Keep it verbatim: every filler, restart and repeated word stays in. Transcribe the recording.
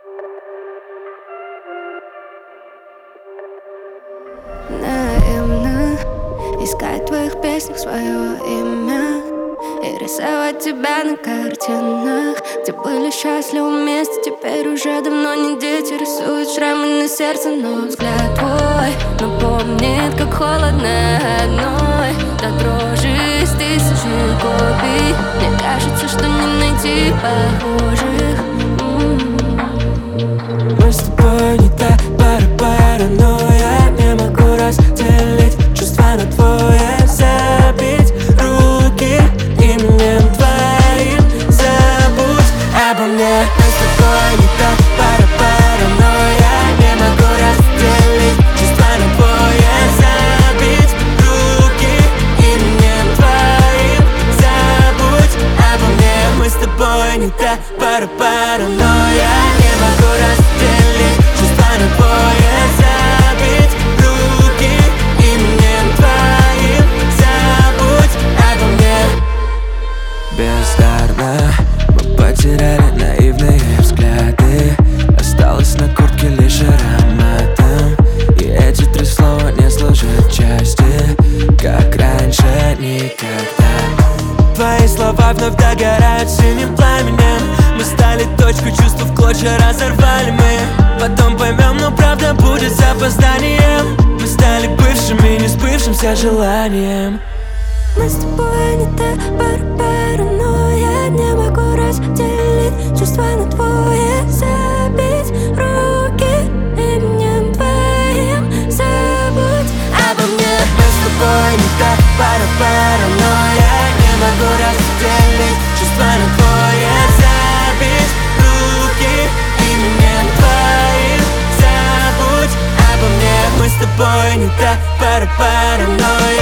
Наивно искать в твоих песнях свое имя и рисовать тебя на картинах, где были счастливы вместе. Теперь уже давно не дети, рисуют шрамы на сердце. Но взгляд твой напомнит, как холодно одной до дрожи из тысячи копий. Мне кажется, что не найти похожих. Мы с тобой не та пара, паранойя. Не могу разделить чувства на двое, забить руки именем твоим. Забудь обо мне. Мы с тобой не та пара, паранойя. Не могу разделить чувства на двое, забить руки именем твоим. Забудь обо мне. Мы с тобой не та пара, паранойя. Не могу разделить чувства на двое, забить руки именем твоим. Забудь обо мне. Бездарно мы потеряли наивные взгляды. Осталось на куртке лишь ароматом, и эти три слова не служат части, как раньше никогда. Твои слова вновь догорают синим пламенем. Мы стали точкой, чувств в клочья разорвали мы. Потом поймем, но правда будет с запозданием. Мы стали бывшими, не сбывшимся желанием. Мы с тобой не та пара, паранойя. Не могу разделить чувства на двое, забить руки именем твоим. Забудь обо мне. Мы с тобой не та пара, паранойя. Не могу разделить чувства на двое, забить руки именем твоим. Забудь обо мне. Мы с тобой не та пара, паранойя.